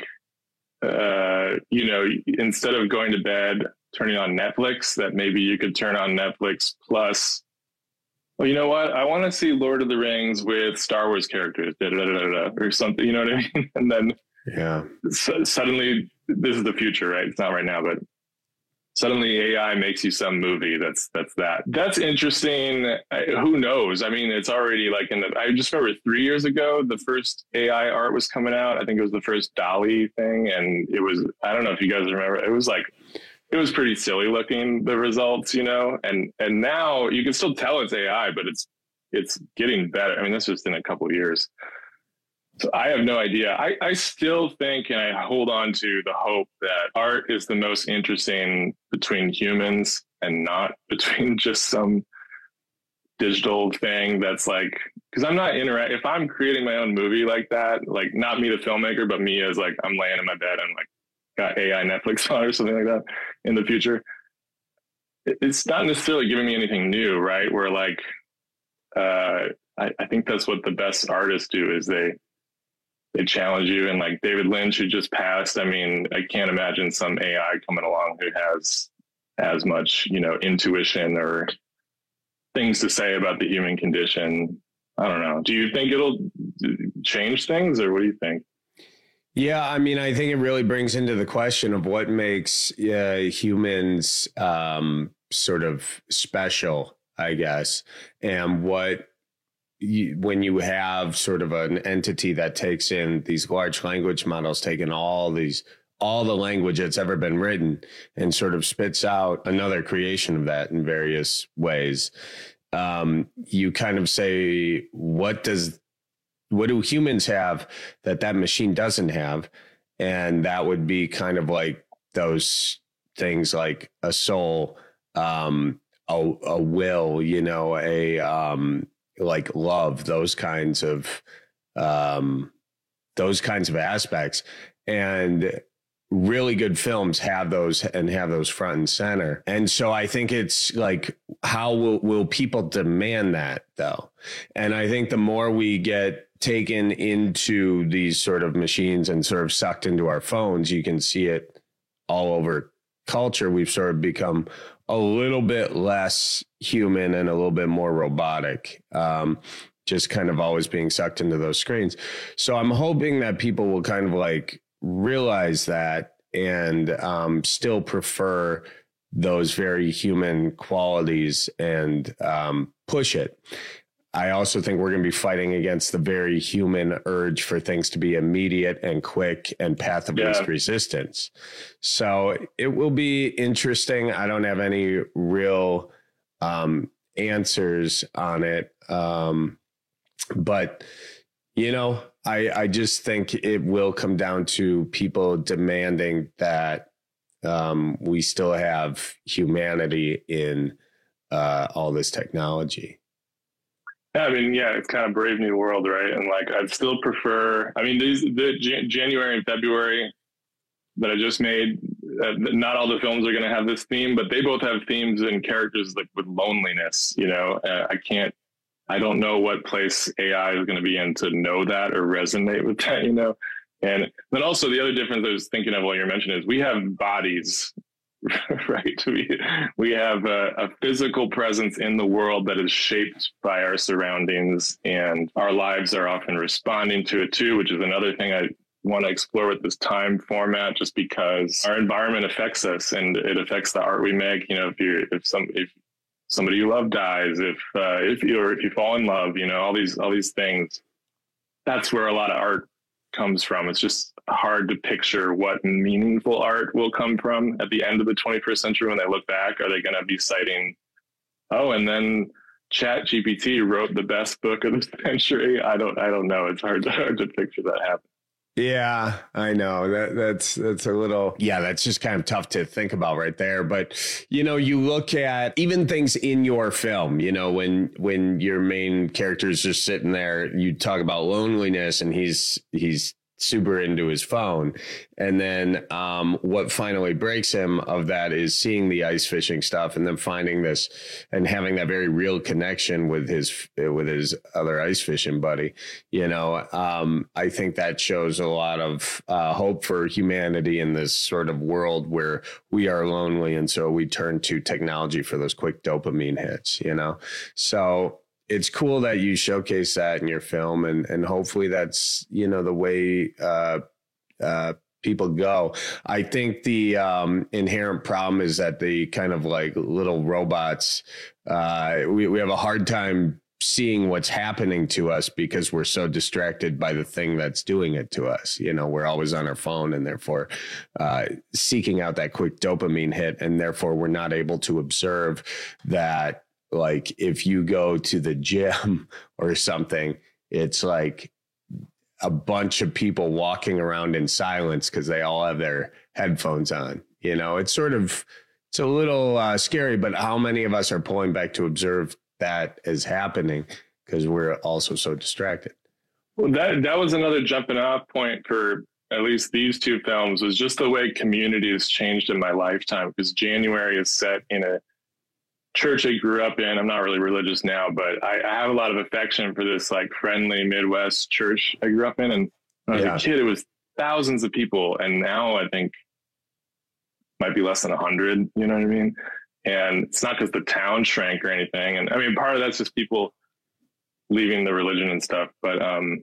instead of going to bed turning on Netflix, that maybe you could turn on Netflix plus, well, you know what? I want to see Lord of the Rings with Star Wars characters, or something, you know what I mean? And then suddenly, this is the future, right? It's not right now, but suddenly AI makes you some movie that's interesting. Who knows? I mean, it's already like I just remember 3 years ago, the first AI art was coming out. I think it was the first DALL-E thing. And it was, I don't know if you guys remember, it was pretty silly looking, the results, and now you can still tell it's AI, but it's getting better. I mean, that's just in a couple of years. So I have no idea. I still think, and I hold on to the hope that art is the most interesting between humans and not between just some digital thing that's like, because I'm not if I'm creating my own movie like that, like not me the filmmaker, but me as like I'm laying in my bed and like got AI Netflix on or something like that in the future, it's not necessarily giving me anything new, right? Where like, I think that's what the best artists do is they challenge you. And like David Lynch, who just passed, I mean, I can't imagine some AI coming along who has as much, intuition or things to say about the human condition. I don't know. Do you think it'll change things, or what do you think? Yeah, I mean, I think it really brings into the question of what makes humans sort of special, I guess, and when you have sort of an entity that takes in these large language models, taking all the language that's ever been written and sort of spits out another creation of that in various ways. You kind of say, what do humans have that machine doesn't have? And that would be kind of like those things like a soul, a will, like love, those kinds of aspects. And really good films have those front and center. And so I think it's like, how will people demand that though? And I think the more we get taken into these sort of machines and sort of sucked into our phones, you can see it all over culture. We've sort of become a little bit less human and a little bit more robotic, just kind of always being sucked into those screens. So I'm hoping that people will kind of like realize that and still prefer those very human qualities and push it. I also think we're going to be fighting against the very human urge for things to be immediate and quick and path of least resistance. So it will be interesting. I don't have any real answers on it. But, I just think it will come down to people demanding that we still have humanity in all this technology. I mean, it's kind of Brave New World, right? And like, I'd still prefer, I mean, the January and February that I just made, not all the films are going to have this theme, but they both have themes and characters like with loneliness, I don't know what place AI is going to be in to know that or resonate with that, And then also the other difference I was thinking of while you're mentioning is we have bodies, right? We have a physical presence in the world that is shaped by our surroundings, and our lives are often responding to it too, which is another thing I want to explore with this time format, just because our environment affects us and it affects the art we make. If somebody you love dies, if you fall in love, all these things, that's where a lot of art comes from. It's just hard to picture what meaningful art will come from at the end of the 21st century when they look back. Are they going to be citing, oh, and then ChatGPT wrote the best book of the century? I don't know. It's hard to picture that happen. Yeah, I know that's a little, that's just kind of tough to think about right there. But, you know, you look at even things in your film, you know, when your main character is just sitting there, you talk about loneliness and he's super into his phone. And then what finally breaks him of that is seeing the ice fishing stuff and then finding this and having that very real connection with his other ice fishing buddy. You know, I think that shows a lot of hope for humanity in this sort of world where we are lonely. And so we turn to technology for those quick dopamine hits, you know? So it's cool that you showcase that in your film, and hopefully that's, you know, the way people go. I think the inherent problem is that the kind of like little robots, we have a hard time seeing what's happening to us because we're so distracted by the thing that's doing it to us. You know, we're always on our phone and therefore seeking out that quick dopamine hit, and therefore we're not able to observe that. Like if you go to the gym or something, it's like a bunch of people walking around in silence because they all have their headphones on. You know, it's a little scary, but how many of us are pulling back to observe that is happening because we're also so distracted? Well, that was another jumping off point for at least these two films, was just the way community has changed in my lifetime, because January is set in a church I grew up in. I'm not really religious now, but I have a lot of affection for this like friendly Midwest church I grew up in. And when I was a kid, it was thousands of people. And now I think might be less than 100, you know what I mean? And it's not because the town shrank or anything. And I mean, part of that's just people leaving the religion and stuff. But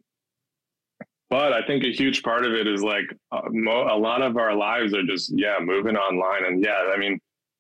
I think a huge part of it is like a lot of our lives are just, moving online. And I mean,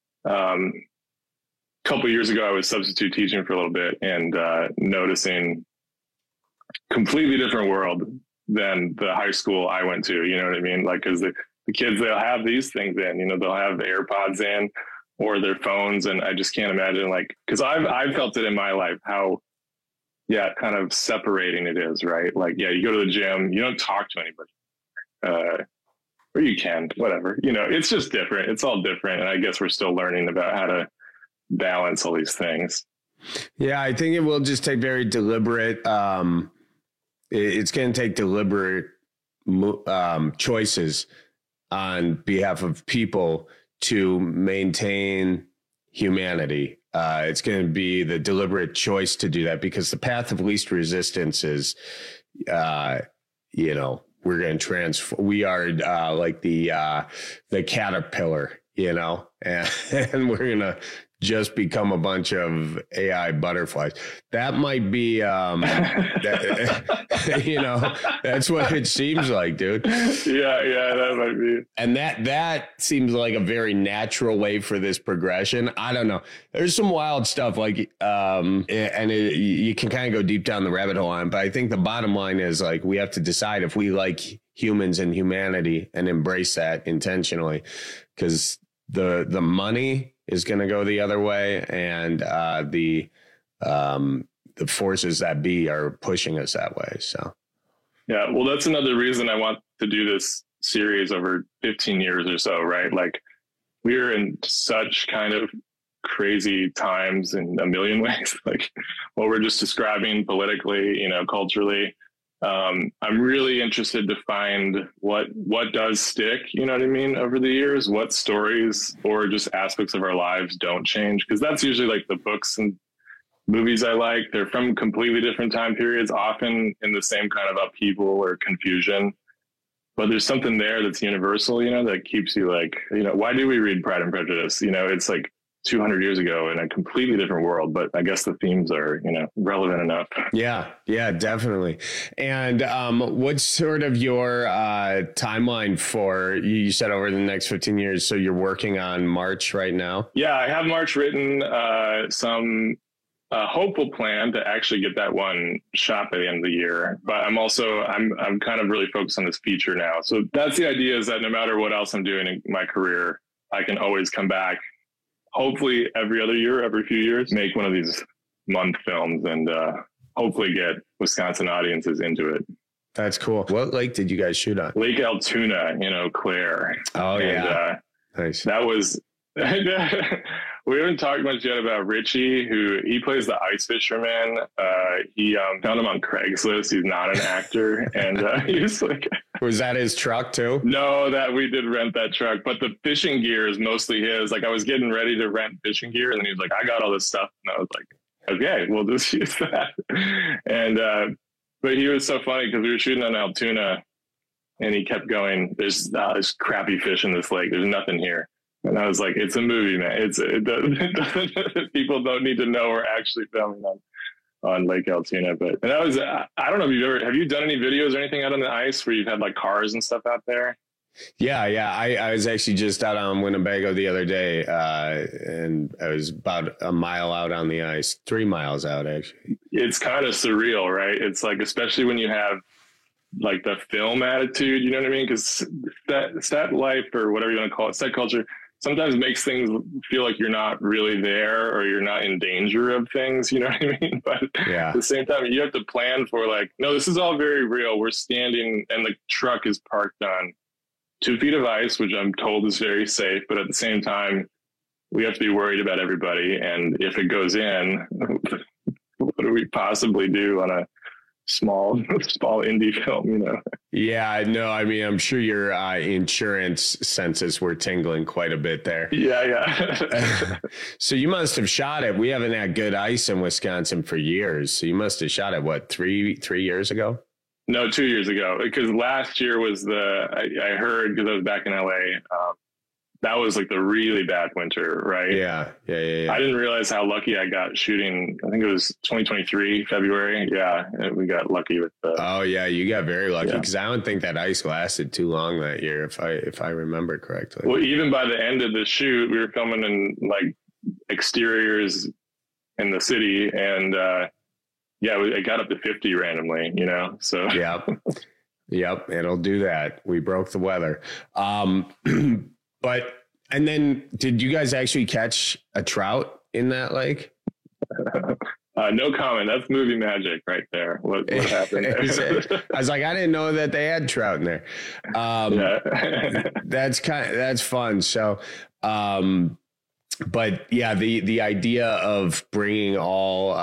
a couple of years ago, I was substitute teaching for a little bit and noticing completely different world than the high school I went to. You know what I mean? Like, because the kids, they'll have these things in, you know, they'll have the AirPods in or their phones. And I just can't imagine, like, because I've felt it in my life, how, kind of separating it is, right? Like, you go to the gym, you don't talk to anybody. Or you can, whatever. You know, it's just different. It's all different. And I guess we're still learning about how to balance all these things. Yeah, I think it will just take very deliberate. It's going to take deliberate choices on behalf of people to maintain humanity. It's going to be the deliberate choice to do that, because the path of least resistance is, you know, we're going to transform. We are like the caterpillar, you know, and we're going to just become a bunch of AI butterflies. That might be, you know, that's what it seems like, dude. Yeah, that might be. And that seems like a very natural way for this progression. I don't know. There's some wild stuff like, you can kind of go deep down the rabbit hole on, but I think the bottom line is like, we have to decide if we like humans and humanity and embrace that intentionally, because the money is going to go the other way, and the forces that be are pushing us that way. So, yeah, well, that's another reason I want to do this series over 15 years or so, right? Like, we're in such kind of crazy times in a million ways, like what we're just describing politically, you know, culturally. I'm really interested to find what does stick, you know what I mean, over the years, what stories or just aspects of our lives don't change. Because that's usually like the books and movies I like. They're from completely different time periods, often in the same kind of upheaval or confusion. But there's something there that's universal, you know, that keeps you like, you know, why do we read Pride and Prejudice? You know, it's like 200 years ago in a completely different world, but I guess the themes are, you know, relevant enough. Yeah, definitely. And what's sort of your timeline for, you said over the next 15 years, so you're working on March right now? Yeah, I have March written. hopeful plan to actually get that one shot by the end of the year. But I'm kind of really focused on this feature now. So that's the idea, is that no matter what else I'm doing in my career, I can always come back, hopefully every other year, every few years, make one of these month films and hopefully get Wisconsin audiences into it. That's cool. What lake did you guys shoot on? Lake Altoona in Eau Claire. Oh, yeah. Nice. That was... We haven't talked much yet about Richie, he plays the ice fisherman. He found him on Craigslist. He's not an actor. And he was like... Was that his truck too? No, that we did rent that truck, but the fishing gear is mostly his. Like, I was getting ready to rent fishing gear, and then he was like, I got all this stuff. And I was like, okay, we'll just use that. And, but he was so funny because we were shooting on Altoona, and he kept going, there's crappy fish in this lake. There's nothing here. And I was like, it's a movie, man. People don't need to know we're actually filming on Lake Altoona. But and that was, I don't know if have you done any videos or anything out on the ice where you've had like cars and stuff out there? Yeah. I was actually just out on Winnebago the other day, and I was about a mile out on the ice, 3 miles out, actually. It's kind of surreal, right? It's like, especially when you have like the film attitude, you know what I mean? Because stat life, or whatever you want to call it, set culture, sometimes makes things feel like you're not really there or you're not in danger of things, you know what I mean? But at the same time, you have to plan for like, no, this is all very real. We're standing and the truck is parked on 2 feet of ice, which I'm told is very safe. But at the same time, we have to be worried about everybody. And if it goes in, what do we possibly do on a small indie film, you know? Yeah, no, I mean, I'm sure your insurance senses were tingling quite a bit there. Yeah. So you must have shot it. We haven't had good ice in Wisconsin for years. So you must have shot it, what, three years ago? No, 2 years ago, because last year was I heard, because I was back in LA, that was like the really bad winter, right? Yeah. I didn't realize how lucky I got shooting. I think it was 2023, February. Yeah, we got lucky with the... Oh, yeah, you got very lucky, because I don't think that ice lasted too long that year, if I remember correctly. Well, even by the end of the shoot, we were filming in like exteriors in the city, and it got up to 50 randomly, you know? So Yep, it'll do that. We broke the weather. But, and then did you guys actually catch a trout in that lake? No comment. That's movie magic right there. What happened there? I was like, I didn't know that they had trout in there. That's fun. So, but yeah, the idea of bringing all,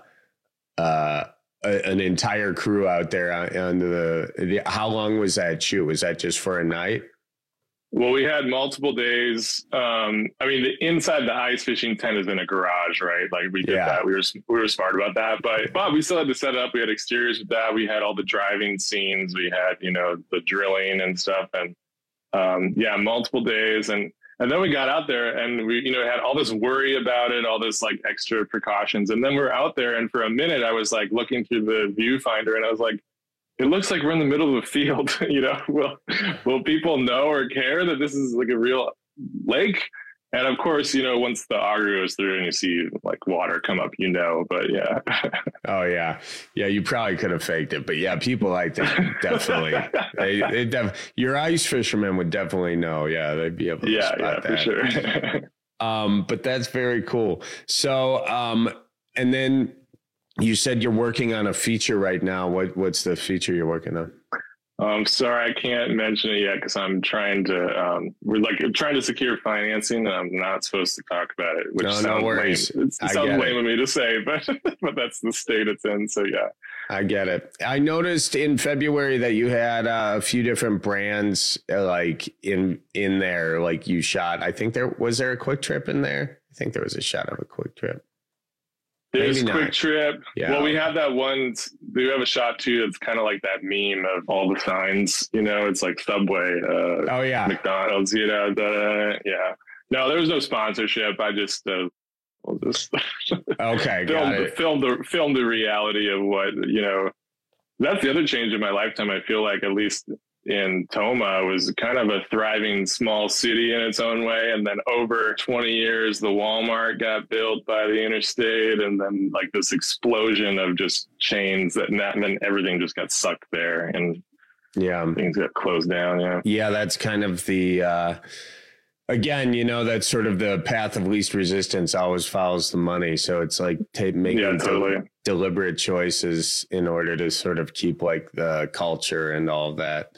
an entire crew out there on the how long was that shoot? Was that just for a night? Well, we had multiple days. I mean, the inside the ice fishing tent is in a garage, right? Like we did that. We were smart about that, but we still had to set it up. We had exteriors with that. We had all the driving scenes. We had, the drilling and stuff, and multiple days. And then we got out there and we, had all this worry about it, all this like extra precautions. And then we're out there, and for a minute I was like looking through the viewfinder and I was like, it looks like we're in the middle of a field. Will people know or care that this is like a real lake? And of course, once the auger goes through and you see like water come up, but yeah. Oh yeah. Yeah. You probably could have faked it, but yeah, people like that. Definitely. Your ice fishermen would definitely know. Yeah. They'd be able to spot that. For sure. But that's very cool. So, and then you said you're working on a feature right now. What's the feature you're working on? Sorry, I can't mention it yet because I'm trying to. We're trying to secure financing, and I'm not supposed to talk about it. Which sounds lame. It sounds lame of me to say, but that's the state it's in. So yeah, I get it. I noticed in February that you had a few different brands like in there. Like you shot. I think there was a Quick Trip in there. I think there was a shot of a Quick Trip. There's Quick Trip. Yeah. Well, we have that one. We have a shot too that's kind of like that meme of all the signs. It's like Subway. McDonald's. Yeah. No, there was no sponsorship. I just okay. filmed the reality of what That's the other change in my lifetime. I feel like, at least in Tomah was kind of a thriving small city in its own way. And then over 20 years, the Walmart got built by the interstate, and then like this explosion of just chains and then everything just got sucked there, and things got closed down. Yeah, that's kind of the again, you know, that's sort of the path of least resistance always follows the money. So it's like making deliberate choices in order to sort of keep like the culture and all of that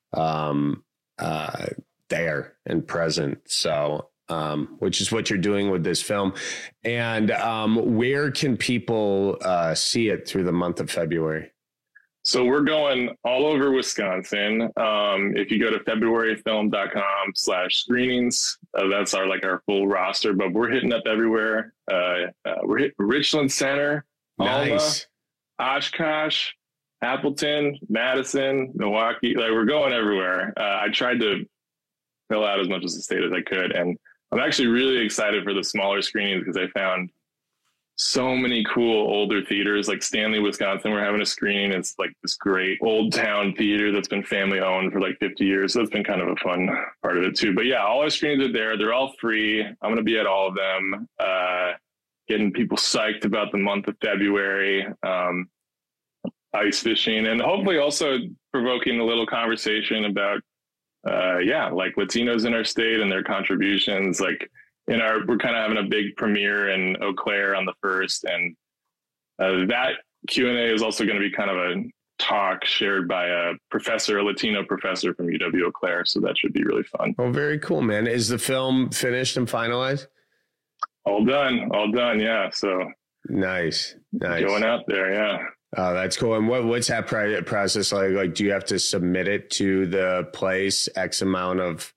there and present. So, which is what you're doing with this film. And where can people see it through the month of February? So we're going all over Wisconsin. If you go to februaryfilm.com/screenings, that's our full roster, but we're hitting up everywhere. We're hitting Richland Center, nice. Alma, Oshkosh, Appleton, Madison, Milwaukee. Like, we're going everywhere. I tried to fill out as much of the state as I could. And I'm actually really excited for the smaller screenings because I found so many cool older theaters, like Stanley, Wisconsin. We're having a screening. It's like this great old town theater that's been family owned for like 50 years. So it's been kind of a fun part of it too. But yeah, all our screenings are there. They're all free. I'm going to be at all of them, getting people psyched about the month of February, ice fishing, and hopefully also provoking a little conversation about, like Latinos in our state and their contributions. Like, we're kind of having a big premiere in Eau Claire on the 1st, and that Q&A is also going to be kind of a talk shared by a Latino professor from UW Eau Claire. So that should be really fun. Oh, very cool, man. Is the film finished and finalized? All done. Yeah. So nice. Going out there. Yeah. Oh, that's cool. And what's that process like? Like, do you have to submit it to the place X amount of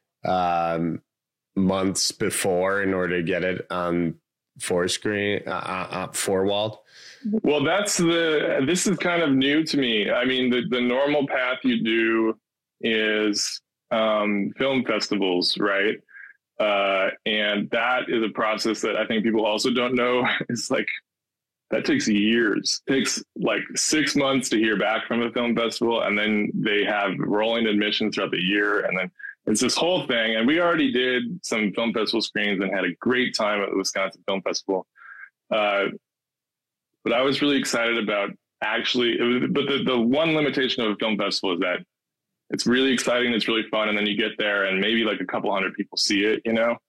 months before in order to get it on four-walled? Well, this is kind of new to me. I mean, the normal path you do is film festivals, right? And that is a process that I think people also don't know. It's like, that takes years. It takes like 6 months to hear back from a film festival, and then they have rolling admissions throughout the year, and then it's this whole thing. And we already did some film festival screenings and had a great time at the Wisconsin Film Festival. But I was really excited about the one limitation of a film festival is that it's really exciting. It's really fun. And then you get there and maybe like a couple hundred people see it, you know?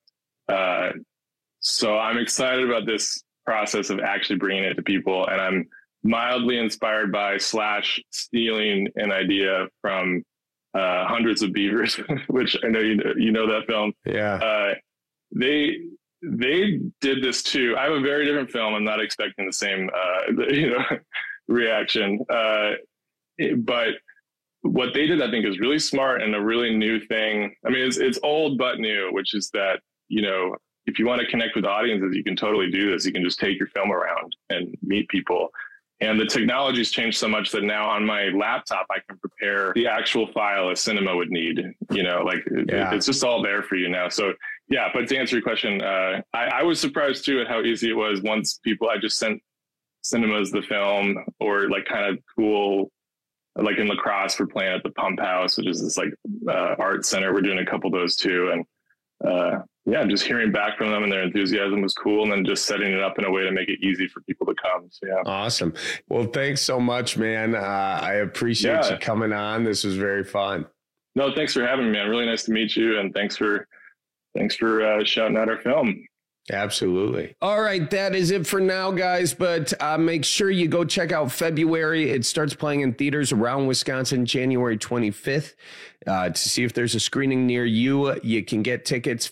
So I'm excited about this process of actually bringing it to people. And I'm mildly inspired by /stealing an idea from Hundreds of Beavers, which I know you know that film. Yeah. They did this too. I have a very different film. I'm not expecting the same reaction. But what they did, I think, is really smart and a really new thing. I mean, it's old but new, which is that, you know, if you want to connect with audiences, you can totally do this. You can just take your film around and meet people. And the technology's changed so much that now on my laptop, I can prepare the actual file a cinema would need, you know, like it's just all there for you now. So yeah, but to answer your question, I was surprised too at how easy it was once I just sent cinemas the film, or like kind of cool, like in La Crosse, we're playing at the Pump House, which is this like art center. We're doing a couple of those too. And just hearing back from them and their enthusiasm was cool. And then just setting it up in a way to make it easy for people to come. So, yeah. Awesome. Well, thanks so much, man. I appreciate you coming on. This was very fun. No, thanks for having me, man. Really nice to meet you. And thanks for shouting out our film. Absolutely. All right. That is it for now, guys. But make sure you go check out February. It starts playing in theaters around Wisconsin, January 25th. To see if there's a screening near you, you can get tickets,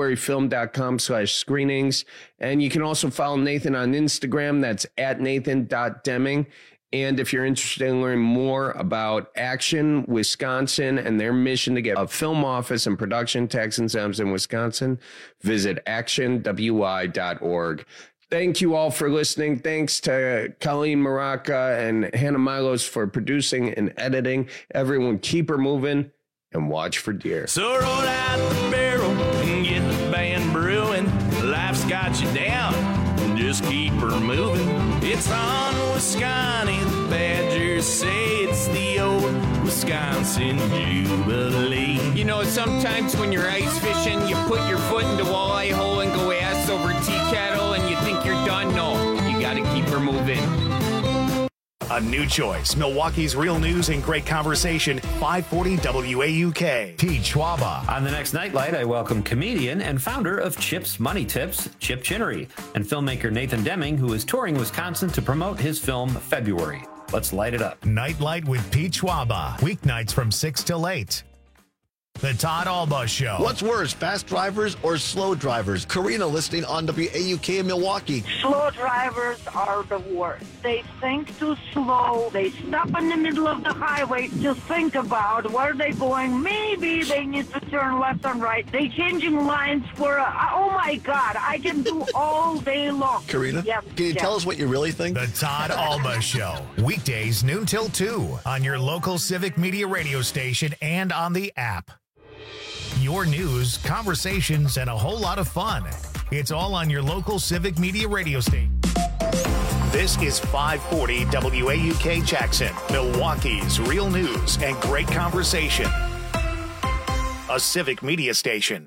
februaryfilm.com/screenings. And you can also follow Nathan on Instagram. That's @Nathan.Deming. And if you're interested in learning more about Action Wisconsin and their mission to get a film office and production tax incentives in Wisconsin, visit actionwi.org. Thank you all for listening. Thanks to Colleen Maraca and Hannah Milos for producing and editing. Everyone keep her moving and watch for deer. So roll out the barrel and get the band brewing. Life's got you down, just keep her moving. It's on Wisconsin, the Badgers say it's the old Wisconsin dancing jubilee. You know, sometimes when you're ice fishing, you put your foot in the walleye hole and go ass over tea kettle and you think you're done. No, you got to keep her moving. A new choice. Milwaukee's Real News and Great Conversation, 540 WAUK. Pete Schwaba. On the next Nightlight, I welcome comedian and founder of Chip's Money Tips, Chip Chinnery, and filmmaker Nathan Deming, who is touring Wisconsin to promote his film February. Let's light it up. Nightlight with Pete Schwaba. Weeknights from 6 till 8. The Todd Alba Show. What's worse, fast drivers or slow drivers? Karina listening on WAUK in Milwaukee. Slow drivers are the worst. They think too slow. They stop in the middle of the highway to think about where they're going. Maybe they need to turn left and right. They changing lines for oh my God, I can do all day long. Karina, can you tell us what you really think? The Todd Alba Show. Weekdays noon till 2 on your local Civic Media radio station and on the app. Your news, conversations, and a whole lot of fun. It's all on your local Civic Media radio station. This is 540 WAUK Jackson, Milwaukee's Real News and Great Conversation. A Civic Media station.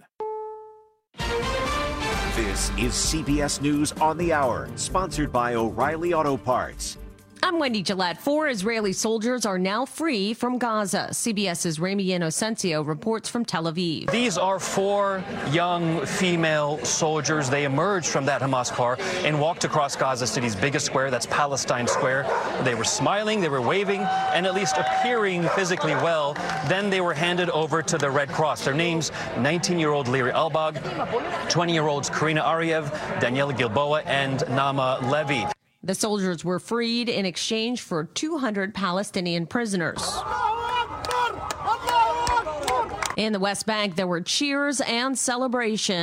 This is CBS News on the Hour, sponsored by O'Reilly Auto Parts. I'm Wendy Gillette. 4 Israeli soldiers are now free from Gaza. CBS's Rami Inocencio reports from Tel Aviv. These are 4 young female soldiers. They emerged from that Hamas car and walked across Gaza City's biggest square, that's Palestine Square. They were smiling, they were waving, and at least appearing physically well. Then they were handed over to the Red Cross. Their names, 19-year-old Liri Albag, 20-year-olds Karina Ariev, Daniela Gilboa, and Nama Levy. The soldiers were freed in exchange for 200 Palestinian prisoners. In the West Bank, there were cheers and celebration.